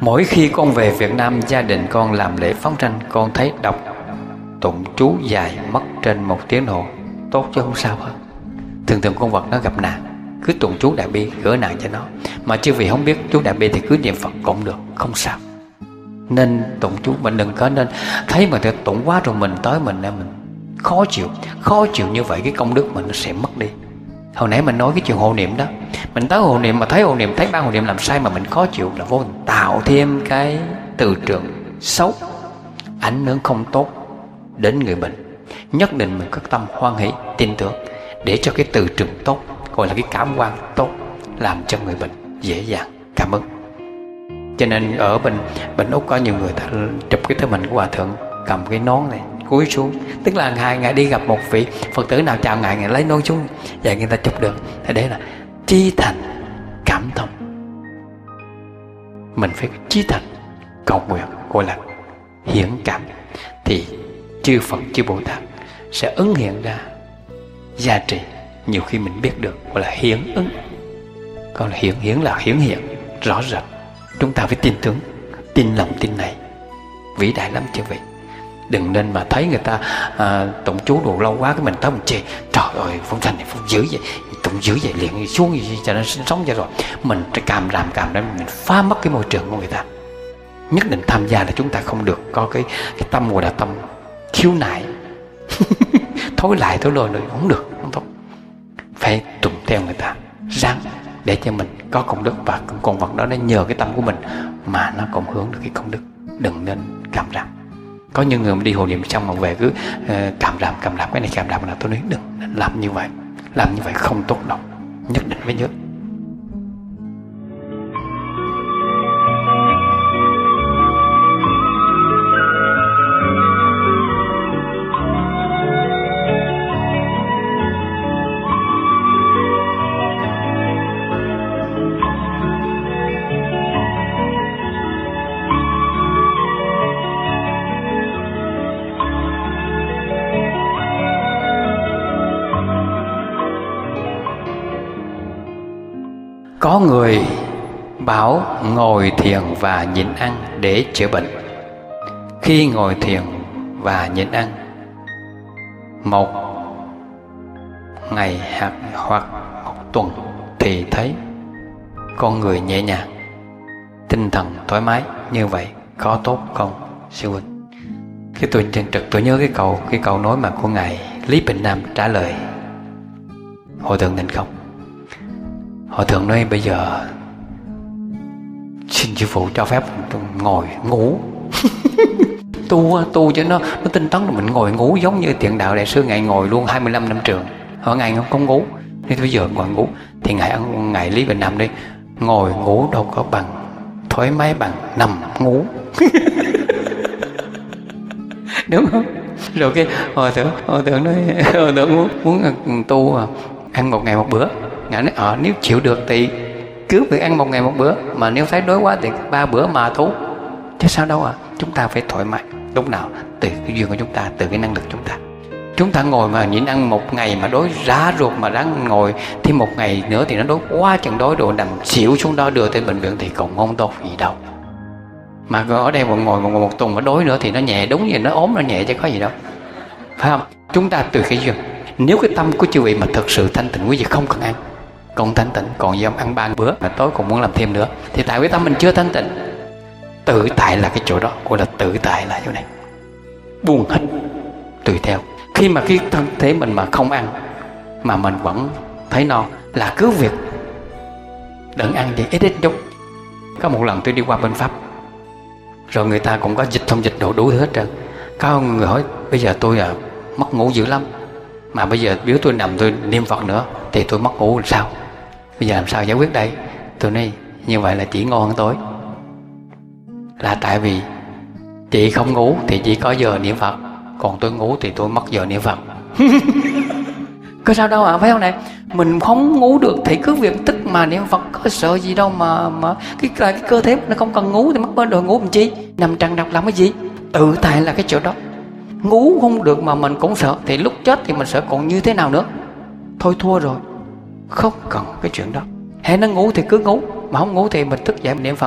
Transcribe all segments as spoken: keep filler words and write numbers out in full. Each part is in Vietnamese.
Mỗi khi con về Việt Nam, gia đình con làm lễ phóng sanh, con thấy đọc tụng chú dài mất trên một tiếng đồng hồ, tốt chứ không sao hết. Thường thường con vật nó gặp nạn, cứ tụng chú Đại Bi gỡ nạn cho nó. Mà chứ vì không biết chú Đại Bi thì cứ niệm Phật cũng được, không sao. Nên tụng chú, mình đừng có nên thấy mà tự tụng quá rồi mình tới mình mình khó chịu. Khó chịu như vậy cái công đức mình nó sẽ mất đi. Hồi nãy mình nói cái chuyện hộ niệm đó, mình tới hộ niệm mà thấy hộ niệm, thấy ban hộ niệm làm sai mà mình khó chịu là vô tình tạo thêm cái từ trường xấu, ảnh hưởng không tốt đến người bệnh. Nhất định mình có tâm hoan hỷ tin tưởng để cho cái từ trường tốt, gọi là cái cảm quan tốt, làm cho người bệnh dễ dàng cảm ứng. Cho nên ở bên bên Úc có nhiều người ta chụp cái tấm hình của hòa thượng cầm cái nón này cúi xuống, tức là ngài ngài đi gặp một vị Phật tử nào chào ngài, ngài lấy nón xuống, vậy người ta chụp được. Thế đấy là chí thành cảm thông. Mình phải chí thành cầu nguyện, gọi là hiển cảm, thì chư Phật chư Bồ Tát sẽ ứng hiện ra gia trì. Nhiều khi mình biết được gọi là hiển ứng, còn là hiển hiển là hiển hiện rõ rệt. Chúng ta phải tin tưởng, tin lòng tin này vĩ đại lắm chứ vậy. Đừng nên mà thấy người ta à, tụng chú đồ lâu quá cái mình tới mình chê, trời ơi phong sanh này phong dữ vậy, tụng dữ vậy liền xuống gì cho nó sống cho rồi. Mình càm ràm càm đến mình phá mất cái môi trường của người ta. Nhất định tham gia là chúng ta không được có cái, cái tâm gọi là tâm khiếu nại thối lại thối lôi nữa, không được, không tốt. Phải tụng theo người ta ráng để cho mình có công đức, và con vật đó nó nhờ cái tâm của mình mà nó cộng hưởng được cái công đức. Đừng nên càm ràm. Có những người mà đi hộ niệm xong mà về cứ uh, càm ràm càm ràm cái này càm ràm là tôi nói đừng làm như vậy, làm như vậy không tốt đâu, nhất định phải nhớ. Có người bảo ngồi thiền và nhịn ăn để chữa bệnh. Khi ngồi thiền và nhịn ăn một ngày hoặc một tuần thì thấy con người nhẹ nhàng, tinh thần thoải mái. Như vậy có tốt không sư huynh? Cái tôi chân trực tôi nhớ cái câu cái câu nói mà của ngài Lý Bình Nam trả lời Hội thượng Định Không. Hội thượng nói bây giờ xin sư phụ cho phép tôi ngồi ngủ tu tu cho nó nó tinh tấn, mình ngồi ngủ giống như Thiện Đạo Đại Sư ngài ngồi luôn hai mươi lăm năm trường, họ ngài không có ngủ. Nên bây giờ ngồi ngủ thì ngài ngài Lý Bình Nam đi ngồi ngủ đâu có bằng thoải mái bằng nằm ngủ đúng không? Rồi cái Hòa thượng Hòa thượng nói Hòa thượng muốn muốn tu ăn một ngày một bữa. Ngài nói ờ nếu chịu được thì cứ việc ăn một ngày một bữa, mà nếu thấy đói quá thì ba bữa mà thú chứ sao đâu à. Chúng ta phải thoải mái lúc nào từ cái duyên của chúng ta, từ cái năng lực chúng ta. Chúng ta ngồi mà nhịn ăn một ngày mà đói rã ruột mà ráng ngồi thêm một ngày nữa thì nó đói quá chừng đói rồi nằm xỉu xuống đó đưa tới bệnh viện thì cũng không tốt gì đâu. Mà ở đây mà ngồi một, một tuần mà đói nữa thì nó nhẹ, đúng như nó ốm nó nhẹ chứ có gì đâu, phải không? Chúng ta từ cái duyên. Nếu cái tâm của chư vị mà thực sự thanh tịnh, quý vị không cần ăn, còn thanh tịnh, còn dám ăn ba bữa mà tối còn muốn làm thêm nữa thì tại cái tâm mình chưa thanh tịnh. Tự tại là cái chỗ đó, gọi là tự tại là chỗ này, buông hết tùy theo. Khi mà cái thân thể mình mà không ăn mà mình vẫn thấy no là cứ việc đừng ăn vậy ít ít chút. Có một lần tôi đi qua bên Pháp rồi người ta cũng có dịch thông dịch đồ đủ thứ hết trơn. Có người hỏi bây giờ tôi à mất ngủ dữ lắm, mà bây giờ nếu tôi nằm tôi niệm Phật nữa thì tôi mất ngủ làm sao? Bây giờ làm sao giải quyết đây? Tôi nói như vậy là chị ngon hơn tôi. Là tại vì chị không ngủ thì chỉ có giờ niệm Phật, còn tôi ngủ thì tôi mất giờ niệm Phật. Có sao đâu à, phải không này? Mình không ngủ được thì cứ việc tức mà niệm Phật, có sợ gì đâu mà mà cái là cái cơ thể nó không cần ngủ thì mất bên rồi ngủ làm chi? Nằm trằn trọc làm cái gì? Tự tại là cái chỗ đó. Ngủ không được mà mình cũng sợ thì lúc chết thì mình sợ còn như thế nào nữa? Thôi thua rồi, không cần cái chuyện đó. Hãy nó ngủ thì cứ ngủ, mà không ngủ thì mình thức dậy mình niệm Phật.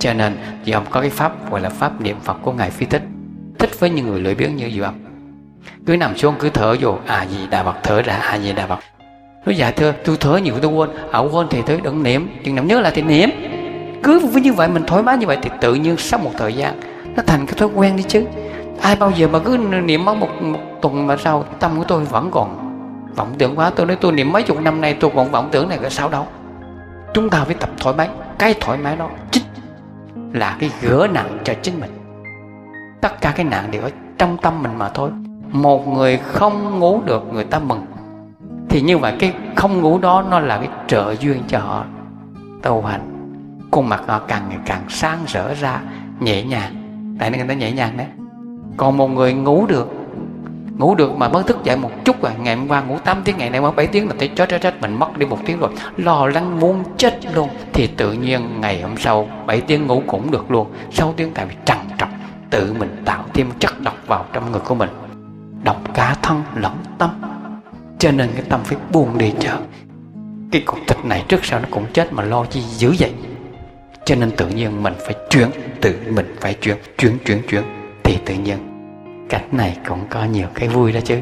Cho nên Diệu Âm có cái pháp gọi là pháp niệm Phật của Ngài Phi Thích, thích với những người lười biếng như Diệu Âm. Cứ nằm xuống cứ thở vô A Di Đà Phật, thở ra A Di Đà Phật. Nói dạ thưa tôi thở nhiều tôi quên. À quên thì tôi đừng niệm, chừng nào nhớ lại thì niệm. Cứ với như vậy mình thoải mái như vậy thì tự nhiên sau một thời gian nó thành cái thói quen đi chứ. Ai bao giờ mà cứ niệm mất một, một tuần mà sao tâm của tôi vẫn còn vọng tưởng quá. Tôi nói tôi niệm mấy chục năm nay tôi còn vọng tưởng này là sao đâu. Chúng ta phải tập thoải mái. Cái thoải mái đó chính là cái gỡ nặng cho chính mình. Tất cả cái nặng đều ở trong tâm mình mà thôi. Một người không ngủ được người ta mừng, thì như vậy cái không ngủ đó nó là cái trợ duyên cho họ tu hành. Khuôn mặt họ càng ngày càng sáng rỡ ra, nhẹ nhàng. Tại nên người ta nhẹ nhàng đấy. Còn một người ngủ được, ngủ được mà mới thức dậy một chút à, ngày hôm qua ngủ tám tiếng, ngày nay mới bảy tiếng là thấy chết chết chết mình mất đi một tiếng rồi, lo lắng muốn chết luôn. Thì tự nhiên ngày hôm sau bảy tiếng ngủ cũng được luôn, sáu tiếng tại vì trằn trọc tự mình tạo thêm chất độc vào trong người của mình, độc cả thân lẫn tâm. Cho nên cái tâm phải buông đi chờ. Cái cục thịt này trước sau nó cũng chết mà lo chi dữ vậy. Cho nên tự nhiên mình phải chuyển, tự mình phải chuyển, chuyển chuyển chuyển thì tự nhiên cách này cũng có nhiều cái vui đó chứ.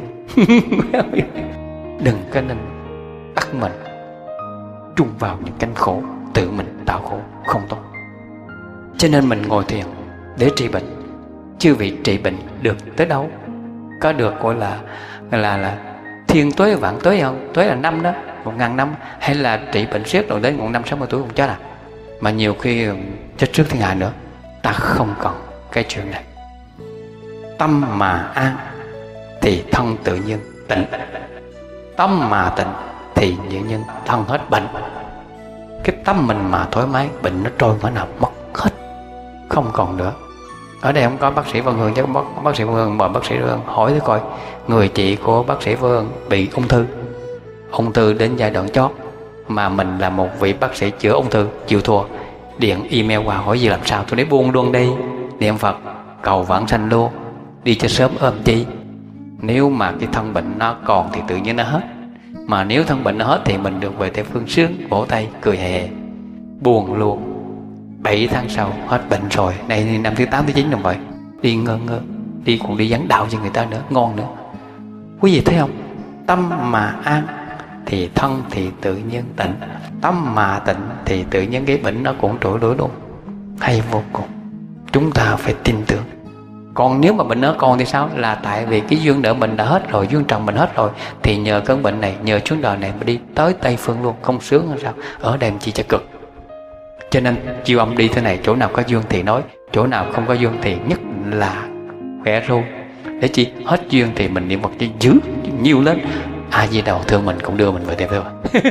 Đừng có nên bắt mình trung vào những cánh khổ, tự mình tạo khổ không tốt. Cho nên mình ngồi thiền để trị bệnh. Chư vị trị bệnh được tới đâu? Có được gọi là là là thiên tuế vạn tuế không? Tuế là năm đó, một ngàn năm. Hay là trị bệnh siết rồi đến một năm sáu mươi tuổi cũng chết à? Mà nhiều khi chết trước thiên hạ nữa. Ta không cần cái chuyện này. Tâm mà an thì thân tự nhiên tịnh. Tâm mà tịnh thì tự nhiên thân hết bệnh. Cái tâm mình mà thoải mái, bệnh nó trôi khỏi nào mất hết, không còn nữa. Ở đây không có bác sĩ Vân Hương chứ. Bác, bác sĩ Vân Hương mời bác sĩ Vân Hương hỏi thử coi, người chị của bác sĩ Vân Hương bị ung thư, ung thư đến giai đoạn chót, mà mình là một vị bác sĩ chữa ung thư chịu thua, điện email qua hỏi gì làm sao. Tôi nói buông luôn đi, niệm Phật cầu vãng sanh luôn, đi cho sớm ôm chi. Nếu mà cái thân bệnh nó còn thì tự nhiên nó hết, mà nếu thân bệnh nó hết thì mình được về Tây Phương sướng, vỗ tay cười hề hề. Buồn luôn. Bảy tháng sau hết bệnh rồi, này năm thứ tám thứ chín rồi, đi ngơ ngơ, đi còn đi giảng đạo cho người ta nữa, ngon nữa. Quý vị thấy không? Tâm mà an thì thân thì tự nhiên tịnh. Tâm mà tịnh thì tự nhiên cái bệnh nó cũng trỗi đuổi luôn. Hay vô cùng. Chúng ta phải tin tưởng. Còn nếu mà bệnh nó còn thì sao? Là tại vì cái duyên nợ mình đã hết rồi, duyên trần mình hết rồi, thì nhờ cơn bệnh này, nhờ chuyến đời này mà đi tới Tây Phương luôn, không sướng hơn sao? Ở đây chi cho cực. Cho nên Diệu Âm đi thế này, chỗ nào có duyên thì nói, chỗ nào không có duyên thì nhất là khỏe ru. Để chi? Hết duyên thì mình niệm Phật cho dữ nhiều lên. A Di Đà thương mình cũng đưa mình về Tây Phương.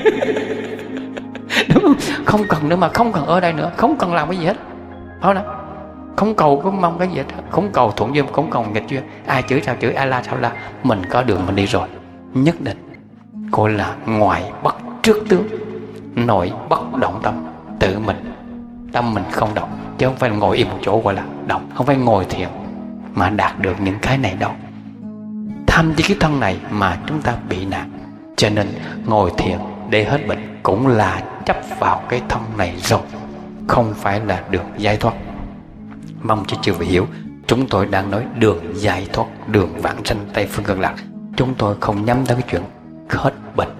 Đúng không? Không cần nữa mà, không cần ở đây nữa, không cần làm cái gì hết. Phải không? Không cầu cũng mong cái gì hết, không cầu thuận duyên, không cầu nghịch duyên. Ai chửi sao chửi, ai la sao la, mình có đường mình đi rồi. Nhất định gọi là ngoại bất trước tướng, nội bất động tâm. Tự mình, tâm mình không động, chứ không phải ngồi im một chỗ gọi là động. Không phải ngồi thiền mà đạt được những cái này đâu. Tham với cái thân này mà chúng ta bị nạn. Cho nên ngồi thiền để hết bệnh cũng là chấp vào cái thân này rồi, không phải là đường giải thoát. Mong cho chư vị hiểu, chúng tôi đang nói đường giải thoát, đường vãng sanh Tây Phương Cực Lạc. Chúng tôi không nhắm tới cái chuyện hết bệnh.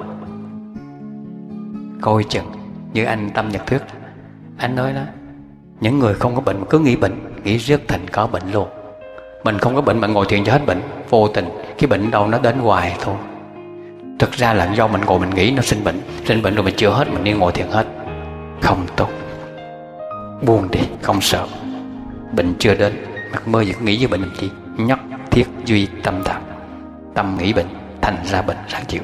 Coi chừng như anh Tâm Nhật Thuyết, anh nói đó, những người không có bệnh mà cứ nghĩ bệnh, nghĩ rất thành có bệnh luôn. Mình không có bệnh mà ngồi thiền cho hết bệnh, vô tình cái bệnh đâu nó đến hoài thôi. Thực ra là do mình ngồi mình nghĩ nó sinh bệnh, sinh bệnh rồi mình chữa hết, mình đi ngồi thiền hết, không tốt. Buông đi, không sợ. Bệnh chưa đến, mắc mơ gì cứ nghĩ với bệnh làm chi. Nhất thiết duy tâm thật. Tâm nghĩ bệnh, thành ra bệnh ráng chịu.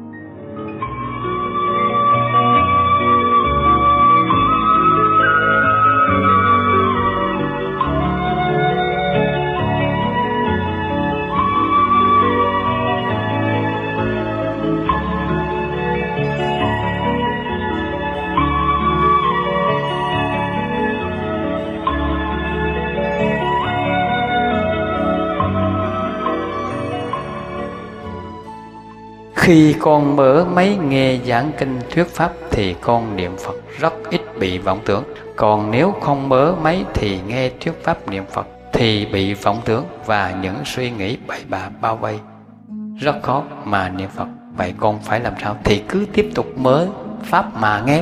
Khi con mở máy nghe giảng kinh thuyết pháp thì con niệm Phật rất ít bị vọng tưởng. Còn nếu không mớ mấy thì nghe thuyết pháp niệm Phật thì bị vọng tưởng và những suy nghĩ bậy bạ bao vây, rất khó mà niệm Phật. Vậy con phải làm sao? Thì cứ tiếp tục mớ pháp mà nghe,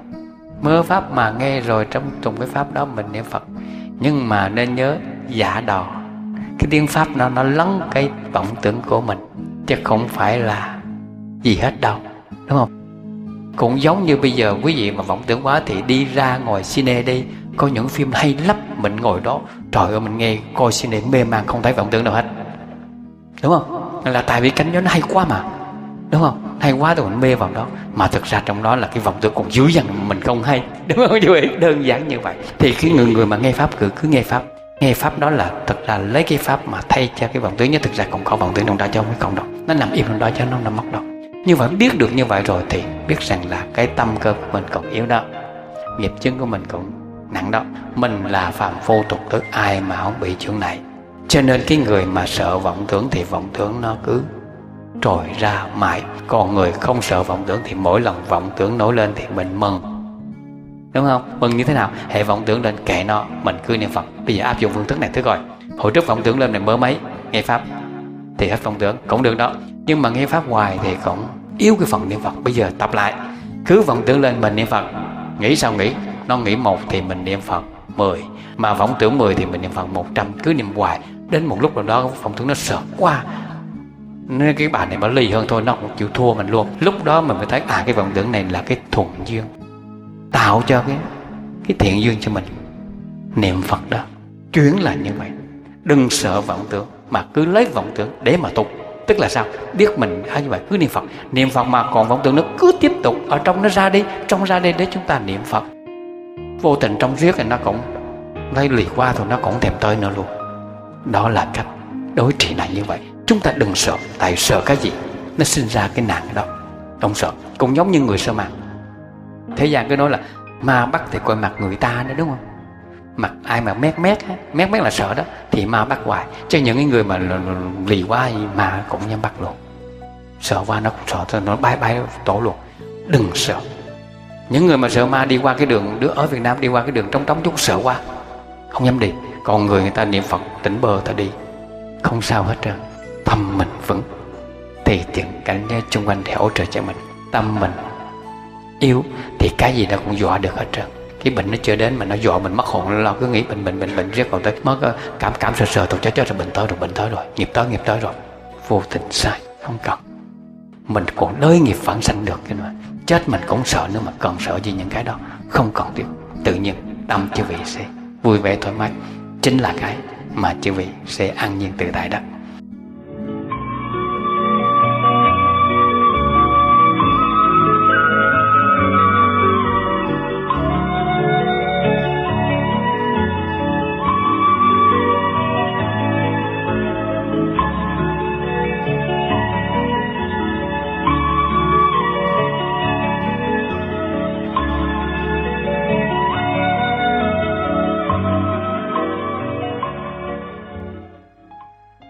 mơ pháp mà nghe, rồi trong cùng cái pháp đó mình niệm Phật. Nhưng mà nên nhớ giả đò, cái tiếng pháp nó nó lấn cái vọng tưởng của mình, chứ không phải là gì hết đâu, đúng không? Cũng giống như bây giờ quý vị mà vọng tưởng quá thì đi ra ngồi cine đi, có những phim hay lắm, mình ngồi đó trời ơi mình nghe coi cine mê man, không thấy vọng tưởng nào hết, đúng không? Là tại vì cảnh đó nó hay quá mà, đúng không? Hay quá rồi mình mê vào đó, mà thực ra trong đó là cái vọng tưởng còn dữ dằn mình không hay, đúng không? Như vậy đơn giản như vậy. Thì cái người người mà nghe pháp cứ cứ nghe pháp, nghe pháp đó là thực ra lấy cái pháp mà thay cho cái vọng tưởng, nhưng thực ra còn có vọng tưởng trong đó chứ không phải không đâu, nó nằm im trong đó chứ nó nằm mất đâu. Như vậy biết được như vậy rồi thì biết rằng là cái tâm cơ của mình còn yếu đó, nghiệp chướng của mình còn nặng đó. Mình là phàm phu tục tử, ai mà không bị chuyện này. Cho nên cái người mà sợ vọng tưởng thì vọng tưởng nó cứ trồi ra mãi. Còn người không sợ vọng tưởng thì mỗi lần vọng tưởng nổi lên thì mình mừng, đúng không? Mừng như thế nào? Hệ vọng tưởng lên kệ nó, mình cứ niệm Phật. Bây giờ áp dụng phương thức này thử coi. Hồi trước vọng tưởng lên này mơ mấy nghe pháp thì hết vọng tưởng cũng được đó, nhưng mà nghe pháp hoài thì cũng yếu cái phần niệm Phật. Bây giờ tập lại, cứ vọng tưởng lên mình niệm Phật, nghĩ sao nghĩ, nó nghĩ một thì mình niệm Phật mười, mà vọng tưởng mười thì mình niệm Phật một trăm, cứ niệm hoài. Đến một lúc nào đó vọng tưởng nó sợ quá, nên cái bà này bà lì hơn thôi, nó cũng chịu thua mình luôn. Lúc đó mình mới thấy à, cái vọng tưởng này là cái thuần duyên, tạo cho cái cái thiện duyên cho mình. Niệm Phật đó chuyển là như vậy, đừng sợ vọng tưởng mà cứ lấy vọng tưởng để mà tu. Tức là sao? Biết mình hay như vậy, cứ niệm Phật, niệm Phật mà còn vọng tưởng nó cứ tiếp tục ở trong, nó ra đi, trong ra đi để chúng ta niệm Phật. Vô tình trong riết thì nó cũng lấy lì qua thôi, nó cũng thèm tới nữa luôn. Đó là cách đối trị này như vậy. Chúng ta đừng sợ, tại sợ cái gì nó sinh ra cái nạn đó, không sợ. Cũng giống như người sợ ma, thế gian cứ nói là ma bắt thì coi mặt người ta nữa, đúng không? Mặt ai mà mét mét mét mét là sợ đó, thì ma bắt hoài. Chứ những cái người mà lì quá ma cũng nhắm bắt luôn. Sợ quá nó cũng sợ thôi, nó bay bay tổ luôn. Đừng sợ. Những người mà sợ ma đi qua cái đường, đứa ở Việt Nam đi qua cái đường trống trống chút sợ quá, không dám đi. Còn người người ta niệm Phật tỉnh bơ ta đi, không sao hết trơn. Tâm mình vững thì những cảnh giới chung quanh để hỗ trợ cho mình. Tâm mình yếu thì cái gì nó cũng dọa được hết trơn. Cái bệnh nó chưa đến mà nó dọa mình mất hồn, lo cứ nghĩ bệnh bệnh bệnh bệnh riết còn tới mất cảm cảm sờ sờ tôi chết chết rồi, bệnh tới rồi bệnh tới rồi, nghiệp tới nghiệp tới rồi. Vô tình sai, không cần. Mình còn đới nghiệp phản sanh được cái mà chết mình cũng sợ nữa, mà cần sợ gì những cái đó, không cần thiết. Tự nhiên tâm chư vị sẽ vui vẻ thoải mái, chính là cái mà chư vị sẽ an nhiên tự tại đó.